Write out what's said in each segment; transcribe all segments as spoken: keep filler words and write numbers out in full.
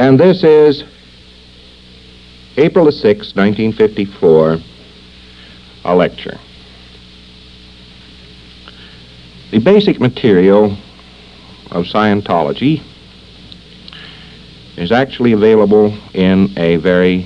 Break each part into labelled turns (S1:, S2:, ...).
S1: And this is April the sixth, nineteen fifty-four, a lecture. The basic material of Scientology is actually available in a very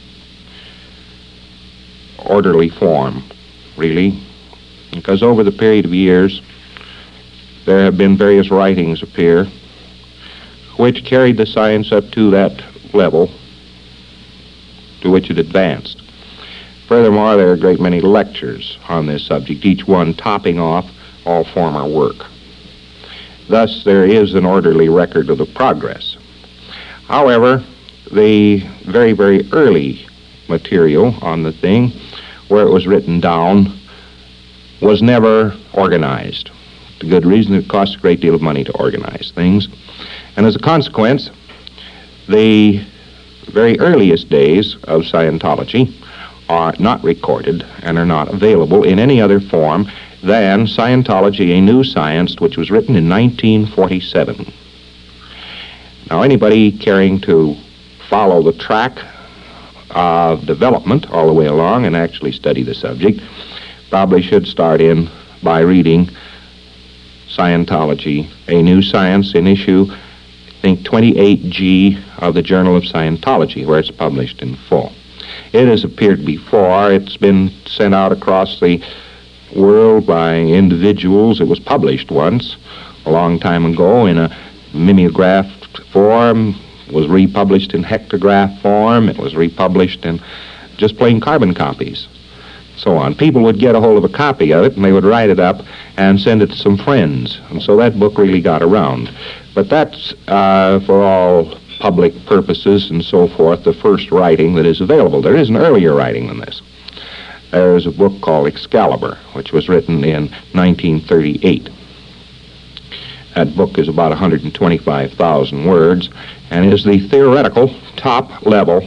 S1: orderly form, really, because over the period of years there have been various writings appear which carried the science up to that level to which it advanced. Furthermore, there are a great many lectures on this subject, each one topping off all former work. Thus, there is an orderly record of the progress. However, the very, very early material on the thing, where it was written down, was never organized. For good reason, it costs a great deal of money to organize things. And as a consequence, the very earliest days of Scientology are not recorded and are not available in any other form than Scientology, A New Science, which was written in nineteen forty-seven. Now, anybody caring to follow the track of development all the way along and actually study the subject probably should start in by reading Scientology, A New Science, in issue, I think, twenty-eight G of the Journal of Scientology, where it's published in full. It has appeared before. It's been sent out across the world by individuals. It was published once, a long time ago, in a mimeographed form. It was republished in hectograph form. It was republished in just plain carbon copies, so on. People would get a hold of a copy of it, and they would write it up and send it to some friends. And so that book really got around. But that's, uh, for all public purposes and so forth, the first writing that is available. There is an earlier writing than this. There's a book called Excalibur, which was written in nineteen thirty-eight. That book is about one hundred twenty-five thousand words and is the theoretical top level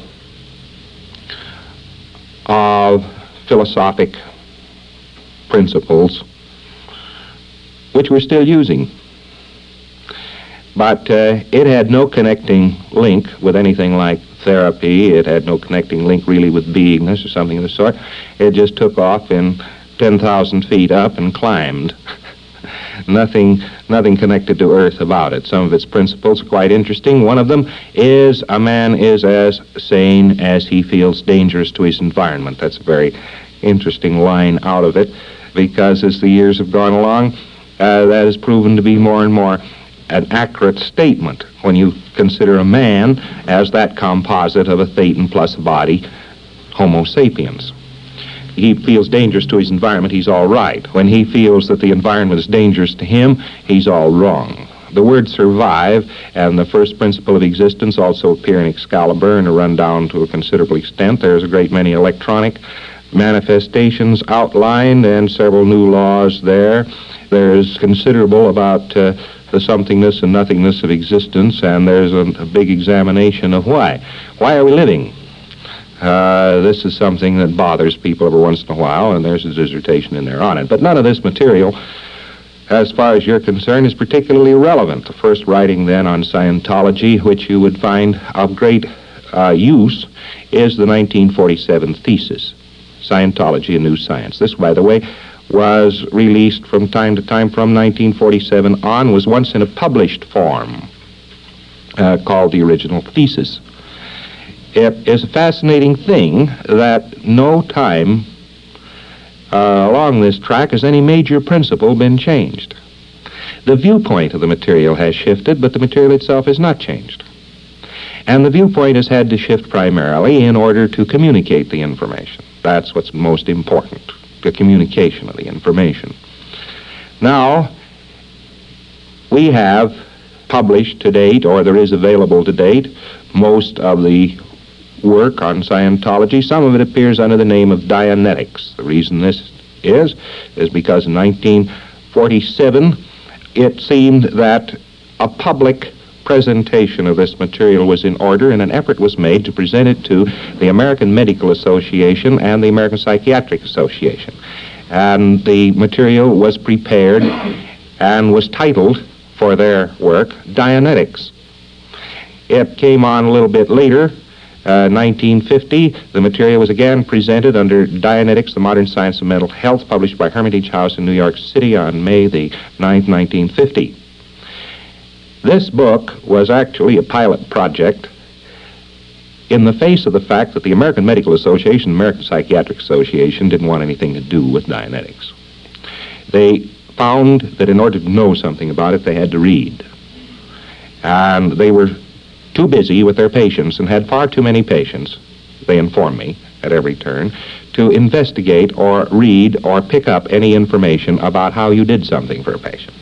S1: of philosophic principles which we're still using. But uh, it had no connecting link with anything like therapy. It had no connecting link really with beingness or something of the sort. It just took off in ten thousand feet up and climbed. nothing, nothing connected to Earth about it. Some of its principles are quite interesting. One of them is a man is as sane as he feels dangerous to his environment. That's a very interesting line out of it, because as the years have gone along, uh, that has proven to be more and more an accurate statement when you consider a man as that composite of a thetan plus a body, Homo sapiens. He feels dangerous to his environment, he's all right. When he feels that the environment is dangerous to him, he's all wrong. The word survive and the first principle of existence also appear in Excalibur and are run down to a considerable extent. There's a great many electronic manifestations outlined and several new laws there. There's considerable about uh, the somethingness and nothingness of existence, and there's a, a big examination of why. Why are we living? Uh, this is something that bothers people every once in a while, and there's a dissertation in there on it. But none of this material, as far as you're concerned, is particularly relevant. The first writing, then, on Scientology, which you would find of great uh, use, is the nineteen forty-seven thesis, Scientology, A New Science. This, by the way, was released from time to time from nineteen forty-seven on, was once in a published form uh, called the original thesis. It is a fascinating thing that no time uh, along this track has any major principle been changed. The viewpoint of the material has shifted, but the material itself has not changed. And the viewpoint has had to shift primarily in order to communicate the information. That's what's most important, the communication of the information. Now, we have published to date, or there is available to date, most of the work on Scientology. Some of it appears under the name of Dianetics. The reason this is, is because in nineteen forty-seven, it seemed that a public presentation of this material was in order, and an effort was made to present it to the American Medical Association and the American Psychiatric Association. And the material was prepared and was titled, for their work, Dianetics. It came on a little bit later. Uh, nineteen fifty, the material was again presented under Dianetics, the Modern Science of Mental Health, published by Hermitage House in New York City on May the ninth, nineteen fifty. This book was actually a pilot project in the face of the fact that the American Medical Association, American Psychiatric Association, didn't want anything to do with Dianetics. They found that in order to know something about it, they had to read. And they were too busy with their patients and had far too many patients, they informed me at every turn, to investigate or read or pick up any information about how you did something for a patient.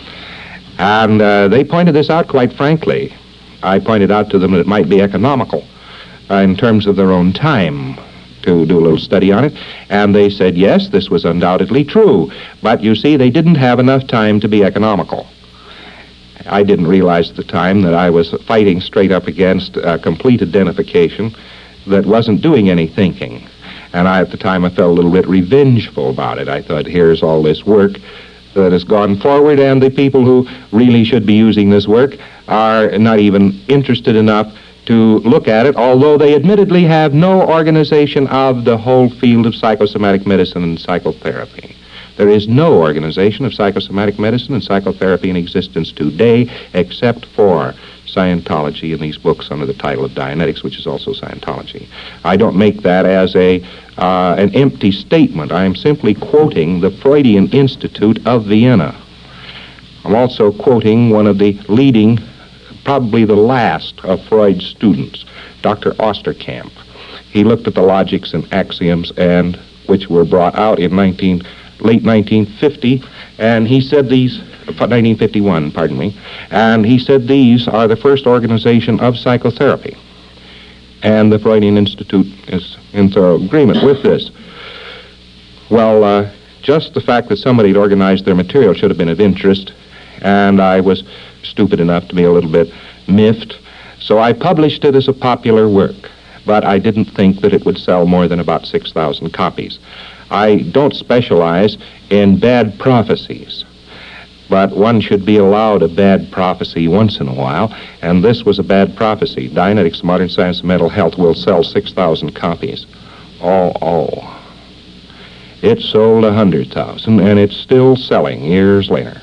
S1: And uh, they pointed this out quite frankly. I pointed out to them that it might be economical uh, in terms of their own time to do a little study on it, and they said yes, this was undoubtedly true, but you see, they didn't have enough time to be economical. I didn't realize at the time that I was fighting straight up against uh, complete identification that wasn't doing any thinking. And I, at the time, I felt a little bit revengeful about it. I thought, here's all this work that has gone forward, and the people who really should be using this work are not even interested enough to look at it, although they admittedly have no organization of the whole field of psychosomatic medicine and psychotherapy. There is no organization of psychosomatic medicine and psychotherapy in existence today except for Scientology in these books under the title of Dianetics, which is also Scientology. I don't make that as a uh, an empty statement. I am simply quoting the Freudian Institute of Vienna. I'm also quoting one of the leading, probably the last of Freud's students, Doctor Osterkamp. He looked at the logics and axioms and which were brought out in nineteen late nineteen fifty, and he said these, nineteen fifty-one, pardon me, and he said these are the first organization of psychotherapy. And the Freudian Institute is in thorough agreement with this. Well, uh, just the fact that somebody had organized their material should have been of interest, and I was stupid enough to be a little bit miffed, so I published it as a popular work, but I didn't think that it would sell more than about six thousand copies. I don't specialize in bad prophecies, but one should be allowed a bad prophecy once in a while, and this was a bad prophecy. Dianetics, Modern Science of Mental Health will sell six thousand copies. Oh, oh. It sold one hundred thousand, and it's still selling years later.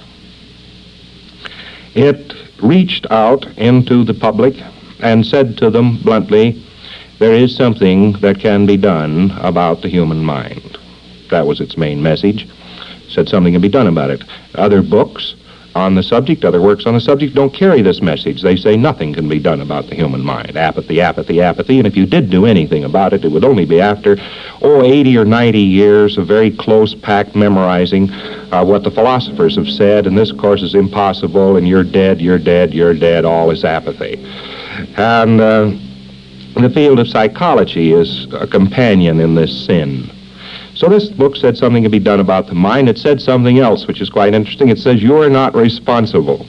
S1: It reached out into the public and said to them bluntly, there is something that can be done about the human mind. That was its main message. Said something can be done about it. Other books on the subject, other works on the subject don't carry this message. They say nothing can be done about the human mind. Apathy, apathy, apathy. And if you did do anything about it, it would only be after, oh, eighty or ninety years of very close packed memorizing uh, what the philosophers have said, and this, of course, is impossible, and you're dead, you're dead, you're dead, all is apathy. And uh, the field of psychology is a companion in this sin. So this book said something can be done about the mind. It said something else, which is quite interesting. It says, you are not responsible.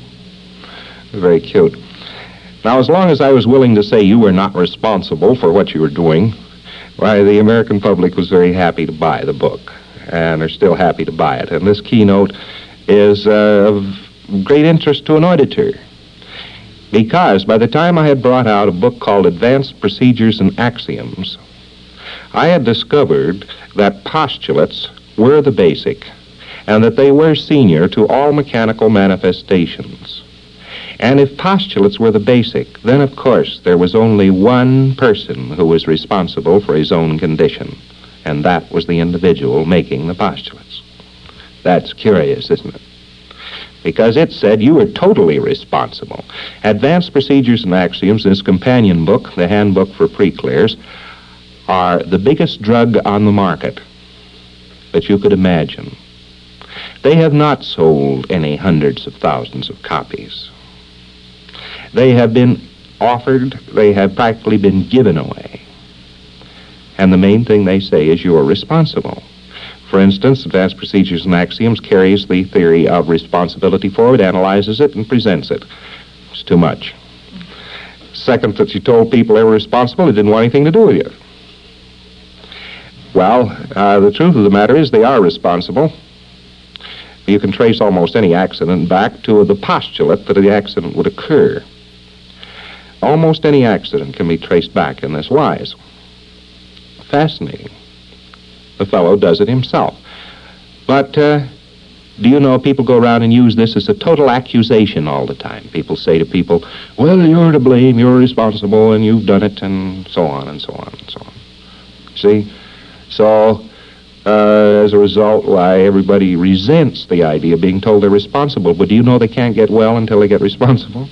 S1: Very cute. Now, as long as I was willing to say you were not responsible for what you were doing, why, the American public was very happy to buy the book, and are still happy to buy it. And this keynote is uh, of great interest to an auditor, because by the time I had brought out a book called Advanced Procedures and Axioms, I had discovered that postulates were the basic, and that they were senior to all mechanical manifestations. And if postulates were the basic, then of course there was only one person who was responsible for his own condition, and that was the individual making the postulates. That's curious, isn't it? Because it said you were totally responsible. Advanced Procedures and Axioms, this companion book, the handbook for pre-clears, are the biggest drug on the market that you could imagine. They have not sold any hundreds of thousands of copies. They have been offered, they have practically been given away. And the main thing they say is you're responsible. For instance, Advanced Procedures and Axioms carries the theory of responsibility forward, analyzes it, and presents it. It's too much. Second, that you told people they were responsible, they didn't want anything to do with you. Well, uh, the truth of the matter is they are responsible. You can trace almost any accident back to the postulate that the accident would occur. Almost any accident can be traced back in this wise. Fascinating. The fellow does it himself. But uh, do you know people go around and use this as a total accusation all the time? People say to people, well, you're to blame, you're responsible, and you've done it, and so on and so on and so on. See? So, uh, as a result, why, everybody resents the idea of being told they're responsible. But do you know they can't get well until they get responsible?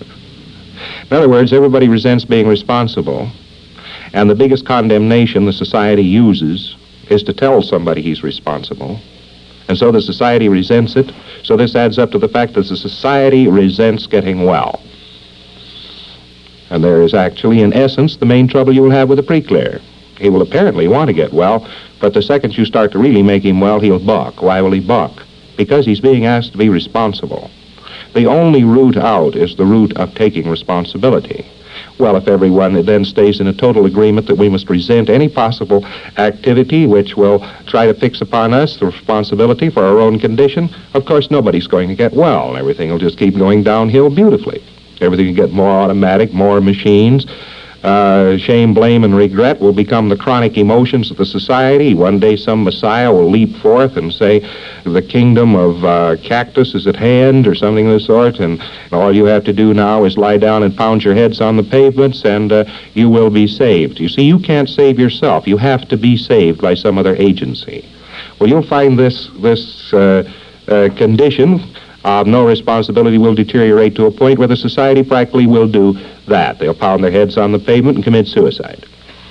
S1: In other words, everybody resents being responsible, and the biggest condemnation the society uses is to tell somebody he's responsible, and so the society resents it. So this adds up to the fact that the society resents getting well. And there is actually, in essence, the main trouble you will have with a pre-clear. He will apparently want to get well, but the second you start to really make him well, he'll balk. Why will he balk? Because he's being asked to be responsible. The only route out is the route of taking responsibility. Well, if everyone then stays in a total agreement that we must resent any possible activity which will try to fix upon us the responsibility for our own condition, of course nobody's going to get well. Everything will just keep going downhill beautifully. Everything will get more automatic, more machines. Uh, shame, blame, and regret will become the chronic emotions of the society. One day some messiah will leap forth and say, the kingdom of uh, cactus is at hand, or something of the sort, and all you have to do now is lie down and pound your heads on the pavements, and uh, you will be saved. You see, you can't save yourself. You have to be saved by some other agency. Well, you'll find this, this uh, uh, condition of no responsibility will deteriorate to a point where the society practically will do that. They'll pound their heads on the pavement and commit suicide.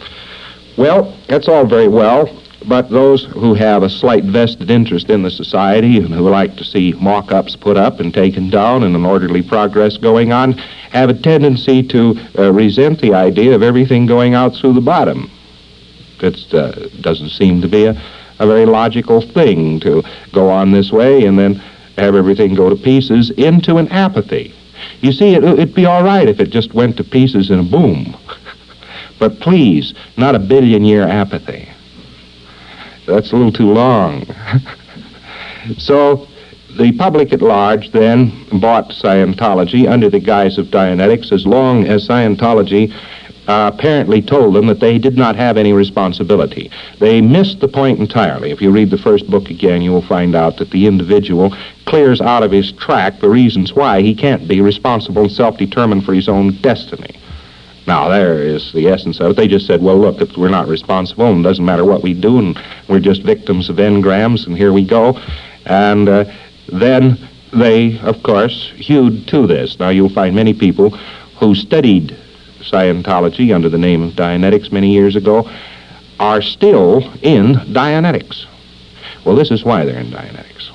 S1: Well, that's all very well, but those who have a slight vested interest in the society and who like to see mock-ups put up and taken down and an orderly progress going on have a tendency to uh, resent the idea of everything going out through the bottom. It uh, doesn't seem to be a, a very logical thing to go on this way and then have everything go to pieces into an apathy. You see, it, it'd be all right if it just went to pieces in a boom. But please, not a billion-year apathy. That's a little too long. So the public at large then bought Scientology under the guise of Dianetics as long as Scientology Uh, apparently told them that they did not have any responsibility. They missed the point entirely. If you read the first book again, you will find out that the individual clears out of his track the reasons why he can't be responsible and self-determined for his own destiny. Now, there is the essence of it. They just said, well, look, if we're not responsible, and it doesn't matter what we do, and we're just victims of engrams, and here we go. And uh, then they, of course, hewed to this. Now, you'll find many people who studied Scientology under the name of Dianetics many years ago are still in Dianetics. Well, this is why they're in Dianetics.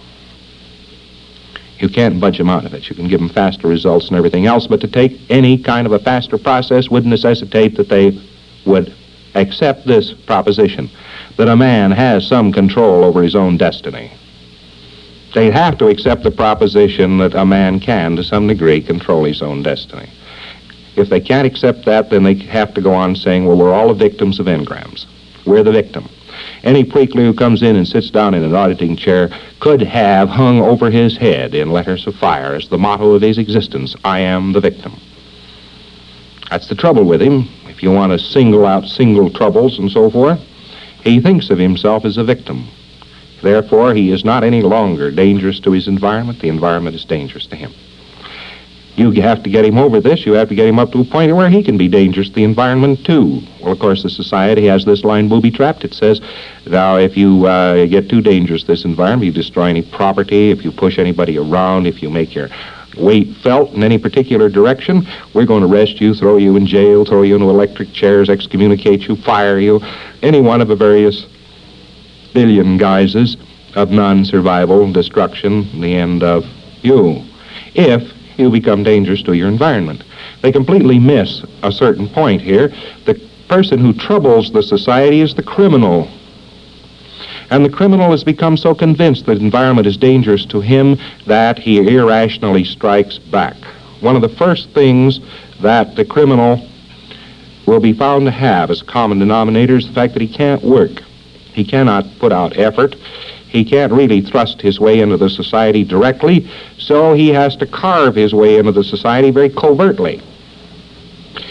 S1: You can't budge them out of it. You can give them faster results and everything else, but to take any kind of a faster process would necessitate that they would accept this proposition, that a man has some control over his own destiny. They have to accept the proposition that a man can, to some degree, control his own destiny. If they can't accept that, then they have to go on saying, well, we're all the victims of engrams. We're the victim. Any pre-clear who comes in and sits down in an auditing chair could have hung over his head in letters of fire as the motto of his existence, I am the victim. That's the trouble with him. If you want to single out single troubles and so forth, he thinks of himself as a victim. Therefore, he is not any longer dangerous to his environment. The environment is dangerous to him. You have to get him over this. You have to get him up to a point where he can be dangerous to the environment, too. Well, of course, the society has this line booby-trapped. It says, now, if you uh, get too dangerous to this environment, you destroy any property, if you push anybody around, if you make your weight felt in any particular direction, we're going to arrest you, throw you in jail, throw you into electric chairs, excommunicate you, fire you, any one of the various billion guises of non-survival, destruction, the end of you. If you become dangerous to your environment. They completely miss a certain point here. The person who troubles the society is the criminal. And the criminal has become so convinced that the environment is dangerous to him that he irrationally strikes back. One of the first things that the criminal will be found to have as a common denominator is the fact that he can't work. He cannot put out effort. He can't really thrust his way into the society directly, so he has to carve his way into the society very covertly.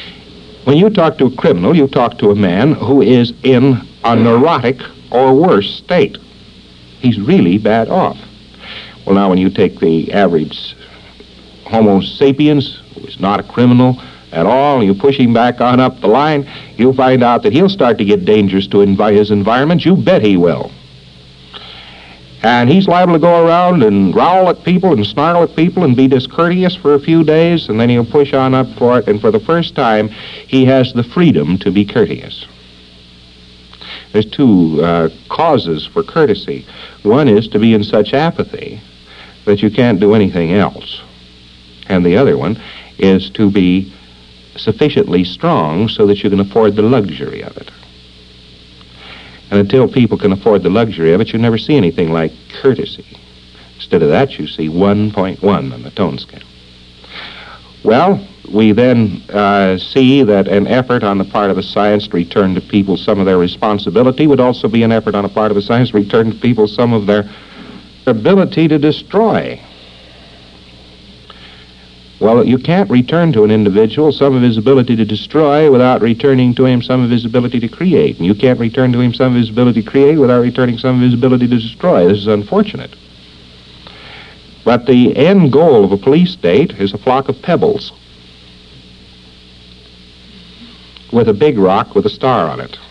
S1: When you talk to a criminal, you talk to a man who is in a neurotic or worse state. He's really bad off. Well, now, when you take the average Homo sapiens, who is not a criminal at all, you push him back on up the line, you'll find out that he'll start to get dangerous to envi- his environment. You bet he will. And he's liable to go around and growl at people and snarl at people and be discourteous for a few days, and then he'll push on up for it, and for the first time, he has the freedom to be courteous. There's two uh, causes for courtesy. One is to be in such apathy that you can't do anything else. And the other one is to be sufficiently strong so that you can afford the luxury of it. And until people can afford the luxury of it, you never see anything like courtesy. Instead of that, you see one point one on the tone scale. Well, we then uh, see that an effort on the part of the science to return to people some of their responsibility would also be an effort on the part of the science to return to people some of their ability to destroy. Well, you can't return to an individual some of his ability to destroy without returning to him some of his ability to create. And you can't return to him some of his ability to create without returning some of his ability to destroy. This is unfortunate. But the end goal of a police state is a flock of pebbles with a big rock with a star on it.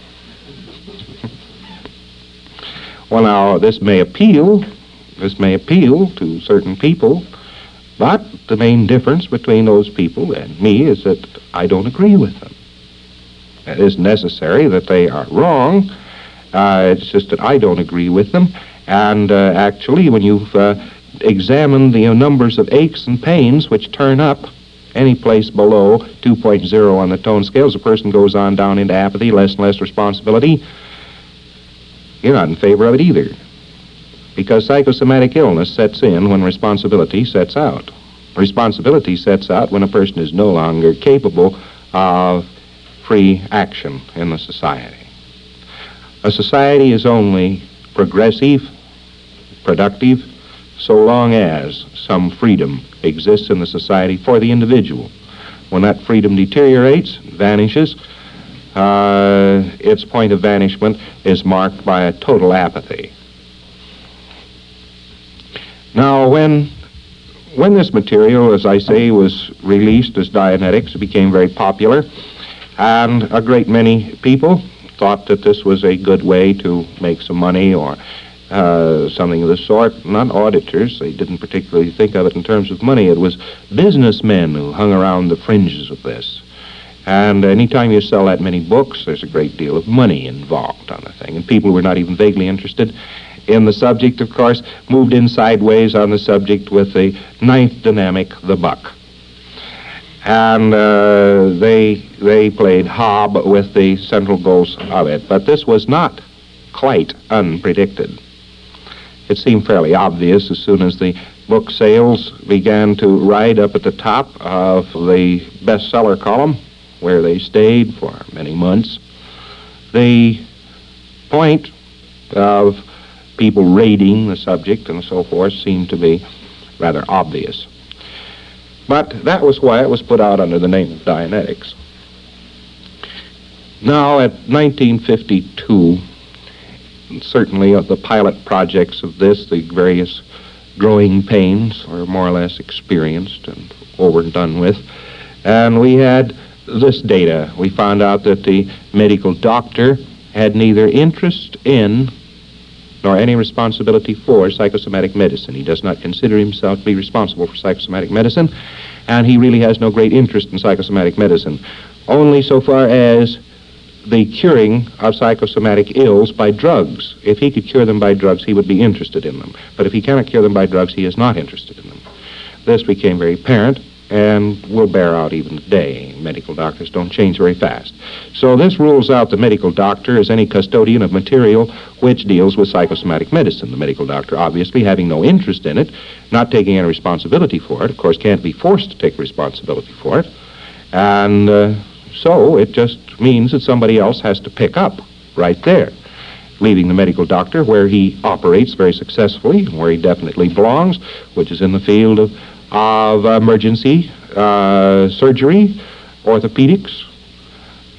S1: Well, now, this may appeal, this may appeal to certain people, but the main difference between those people and me is that I don't agree with them. It isn't necessary that they are wrong. Uh, it's just that I don't agree with them. And uh, actually, when you've uh, examined the uh, numbers of aches and pains which turn up any place below two point oh on the tone scale, as a person goes on down into apathy, less and less responsibility, you're not in favor of it either. Because psychosomatic illness sets in when responsibility sets out. Responsibility sets out when a person is no longer capable of free action in the society. A society is only progressive, productive, so long as some freedom exists in the society for the individual. When that freedom deteriorates, vanishes, uh, its point of vanishment is marked by a total apathy. Now, when when this material, as I say, was released as Dianetics, it became very popular, and a great many people thought that this was a good way to make some money or uh, something of the sort. Not auditors. They didn't particularly think of it in terms of money. It was businessmen who hung around the fringes of this. And anytime you sell that many books, there's a great deal of money involved on the thing. And people who were not even vaguely interested in the subject, of course, moved in sideways on the subject with the ninth dynamic, the buck. And uh, they they played hob with the central goals of it. But this was not quite unpredicted. It seemed fairly obvious as soon as the book sales began to ride up at the top of the bestseller column, where they stayed for many months. The point of people raiding the subject and so forth seemed to be rather obvious. But that was why it was put out under the name of Dianetics. Now, at nineteen fifty-two, certainly of the pilot projects of this, the various growing pains were more or less experienced and over and done with. And we had this data. We found out that the medical doctor had neither interest in nor any responsibility for psychosomatic medicine. He does not consider himself to be responsible for psychosomatic medicine, and he really has no great interest in psychosomatic medicine, only so far as the curing of psychosomatic ills by drugs. If he could cure them by drugs, he would be interested in them. But if he cannot cure them by drugs, he is not interested in them. This became very apparent and will bear out even today. Medical doctors don't change very fast. So this rules out the medical doctor as any custodian of material which deals with psychosomatic medicine. The medical doctor, obviously, having no interest in it, not taking any responsibility for it, of course, can't be forced to take responsibility for it. And uh, so it just means that somebody else has to pick up right there, leaving the medical doctor where he operates very successfully, where he definitely belongs, which is in the field of of emergency uh, surgery, orthopedics,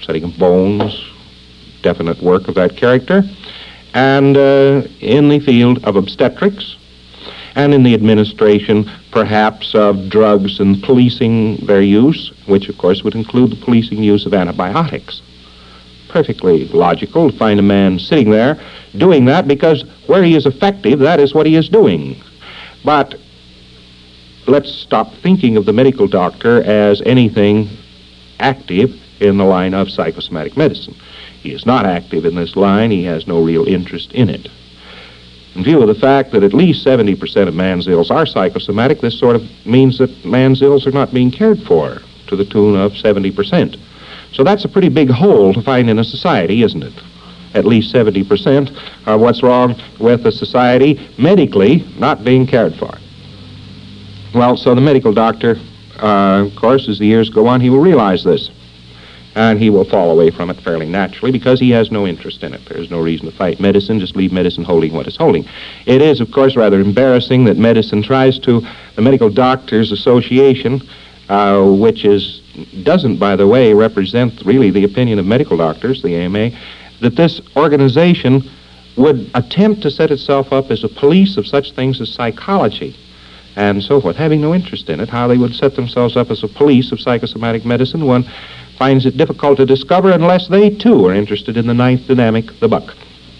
S1: setting of bones, definite work of that character, and uh, in the field of obstetrics, and in the administration, perhaps, of drugs and policing their use, which, of course, would include the policing use of antibiotics. Perfectly logical to find a man sitting there doing that, because where he is effective, that is what he is doing. But let's stop thinking of the medical doctor as anything active in the line of psychosomatic medicine. He is not active in this line. He has no real interest in it. In view of the fact that at least seventy percent of man's ills are psychosomatic, this sort of means that man's ills are not being cared for to the tune of seventy percent. So that's a pretty big hole to find in a society, isn't it? At least seventy percent of what's wrong with the society medically not being cared for. Well, so the medical doctor, uh, of course, as the years go on, he will realize this. And he will fall away from it fairly naturally because he has no interest in it. There's no reason to fight medicine. Just leave medicine holding what it's holding. It is, of course, rather embarrassing that medicine tries to, the Medical Doctors Association, uh, which is, doesn't, by the way, represent really the opinion of medical doctors, the A M A, that this organization would attempt to set itself up as a police of such things as psychology and so forth, having no interest in it. How they would set themselves up as a police of psychosomatic medicine, one finds it difficult to discover unless they, too, are interested in the ninth dynamic, the buck.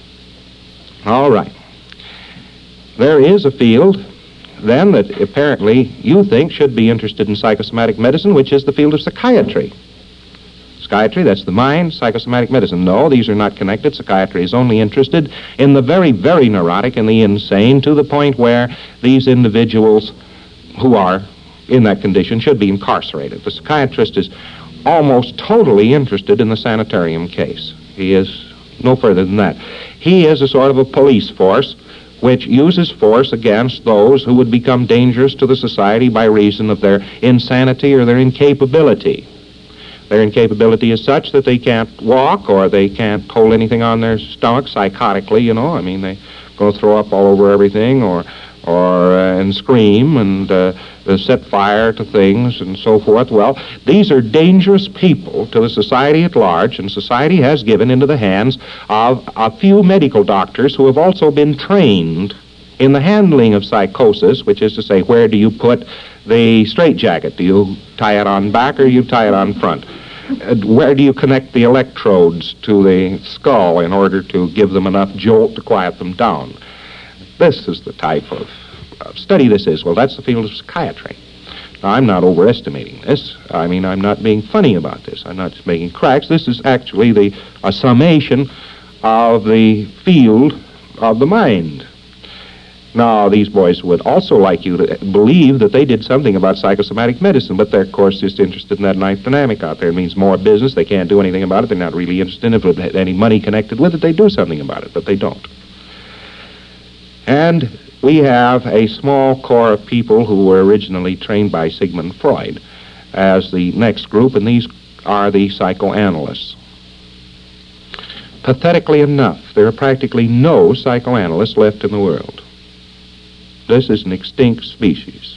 S1: All right. There is a field, then, that apparently you think should be interested in psychosomatic medicine, which is the field of psychiatry. Psychiatry, that's the mind. Psychosomatic medicine, no, these are not connected. Psychiatry is only interested in the very, very neurotic and the insane, to the point where these individuals who are in that condition should be incarcerated. The psychiatrist is almost totally interested in the sanitarium case. He is no further than that. He is a sort of a police force which uses force against those who would become dangerous to the society by reason of their insanity or their incapability. Their incapability is such that they can't walk or they can't hold anything on their stomach psychotically, you know. I mean, they go throw up all over everything or or uh, and scream and uh, set fire to things and so forth. Well, these are dangerous people to the society at large, and society has given into the hands of a few medical doctors who have also been trained in the handling of psychosis, which is to say, where do you put the straitjacket? Do you tie it on back or do you tie it on front? Uh, where do you connect the electrodes to the skull in order to give them enough jolt to quiet them down? This is the type of, of study this is. Well, that's the field of psychiatry. Now, I'm not overestimating this. I mean, I'm not being funny about this. I'm not just making cracks. This is actually the a summation of the field of the mind. Now, these boys would also like you to believe that they did something about psychosomatic medicine, but they're, of course, just interested in that ninth dynamic out there. It means more business. They can't do anything about it. They're not really interested in it. If it had any money connected with it, they do something about it, but they don't. And we have a small core of people who were originally trained by Sigmund Freud as the next group, and these are the psychoanalysts. Pathetically enough, there are practically no psychoanalysts left in the world. This is an extinct species.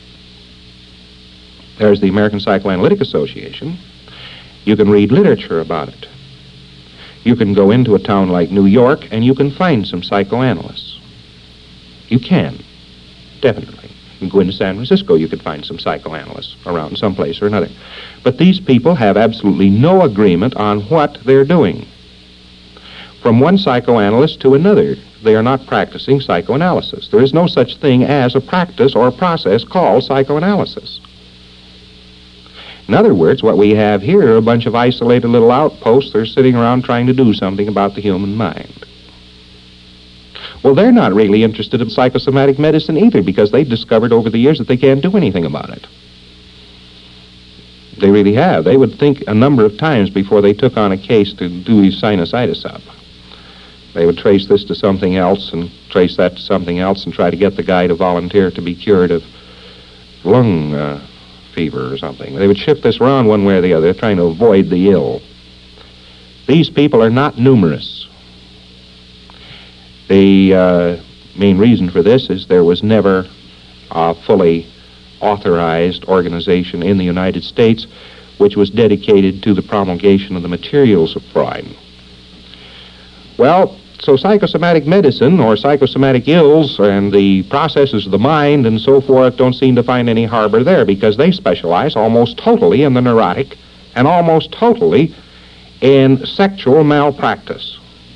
S1: There's the American Psychoanalytic Association. You can read literature about it. You can go into a town like New York and you can find some psychoanalysts. You can, definitely. You can go into San Francisco, you could find some psychoanalysts around someplace or another. But these people have absolutely no agreement on what they're doing. From one psychoanalyst to another, they are not practicing psychoanalysis. There is no such thing as a practice or a process called psychoanalysis. In other words, what we have here are a bunch of isolated little outposts that are sitting around trying to do something about the human mind. Well, they're not really interested in psychosomatic medicine either, because they've discovered over the years that they can't do anything about it. They really have. They would think a number of times before they took on a case to do his sinusitis up. They would trace this to something else and trace that to something else and try to get the guy to volunteer to be cured of lung uh, fever or something. They would shift this around one way or the other, trying to avoid the ill. These people are not numerous. The uh, main reason for this is there was never a fully authorized organization in the United States which was dedicated to the promulgation of the materials of Freud. Well, so psychosomatic medicine or psychosomatic ills and the processes of the mind and so forth don't seem to find any harbor there, because they specialize almost totally in the neurotic and almost totally in sexual malpractice.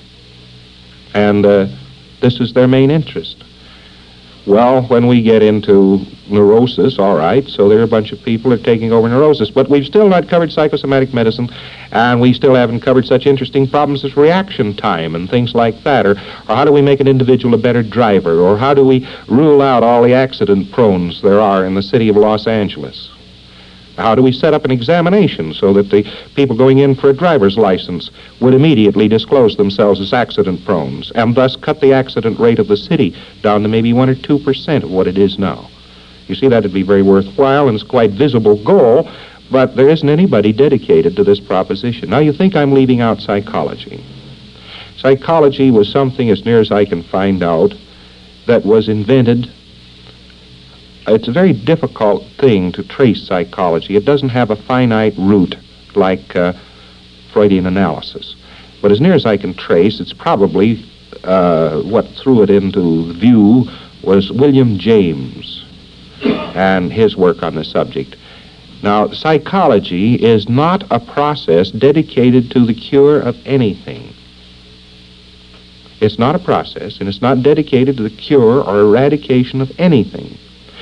S1: And uh, this is their main interest. Well, when we get into neurosis, all right, so there are a bunch of people that are taking over neurosis, but we've still not covered psychosomatic medicine, and we still haven't covered such interesting problems as reaction time and things like that, or, or how do we make an individual a better driver, or how do we rule out all the accident prones there are in the city of Los Angeles? How do we set up an examination so that the people going in for a driver's license would immediately disclose themselves as accident prones, and thus cut the accident rate of the city down to maybe one or two percent of what it is now? You see, that would be very worthwhile, and it's quite visible goal, but there isn't anybody dedicated to this proposition. Now, you think I'm leaving out psychology. Psychology was something, as near as I can find out, that was invented. It's a very difficult thing to trace psychology. It doesn't have a finite root like uh, Freudian analysis. But as near as I can trace, it's probably uh, what threw it into view was William James and his work on the subject. Now, psychology is not a process dedicated to the cure of anything. It's not a process, and it's not dedicated to the cure or eradication of anything.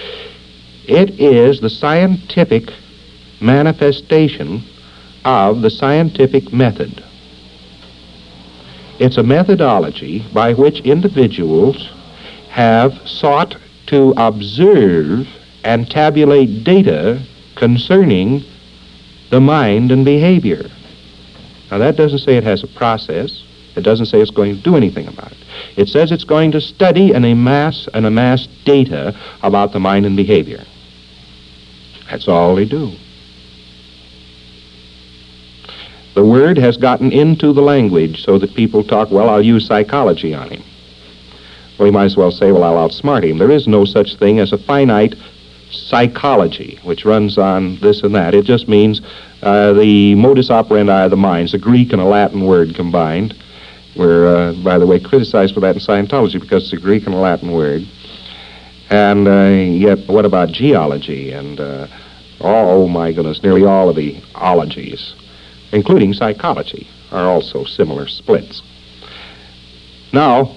S1: It is the scientific manifestation of the scientific method. It's a methodology by which individuals have sought to observe and tabulate data concerning the mind and behavior. Now, that doesn't say it has a process. It doesn't say it's going to do anything about it. It says it's going to study and amass and amass data about the mind and behavior. That's all they do. The word has gotten into the language so that people talk, well, I'll use psychology on him. Well, you might as well say, well, I'll outsmart him. There is no such thing as a finite psychology, which runs on this and that. It just means uh, the modus operandi of the mind. It's a Greek and a Latin word combined. We're, uh, by the way, criticized for that in Scientology because it's a Greek and a Latin word. And uh, yet, what about geology and, uh, oh my goodness, nearly all of the ologies, including psychology, are also similar splits. Now,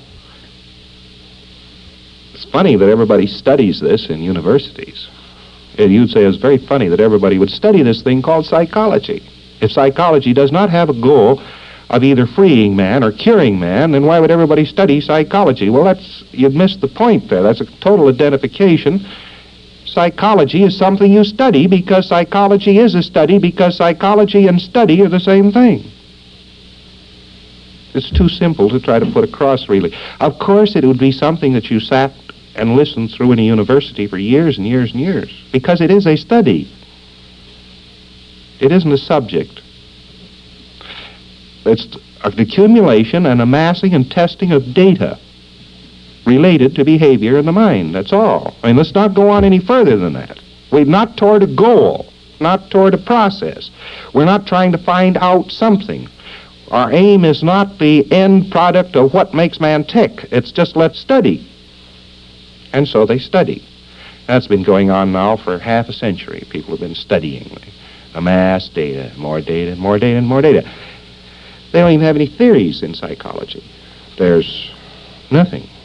S1: it's funny that everybody studies this in universities. And you'd say it's very funny that everybody would study this thing called psychology. If psychology does not have a goal of either freeing man or curing man, then why would everybody study psychology? Well, that's, you've missed the point there. That's a total identification. Psychology is something you study because psychology is a study because psychology and study are the same thing. It's too simple to try to put across, really. Of course, it would be something that you sat and listened through in a university for years and years and years, because it is a study. It isn't a subject. It's the accumulation and amassing and testing of data related to behavior in the mind. That's all. I mean, let's not go on any further than that. We're not toward a goal, not toward a process. We're not trying to find out something. Our aim is not the end product of what makes man tick. It's just let's study. And so they study. That's been going on now for half a century. People have been studying. They amass data, more data, more data, and more data. They don't even have any theories in psychology. There's nothing.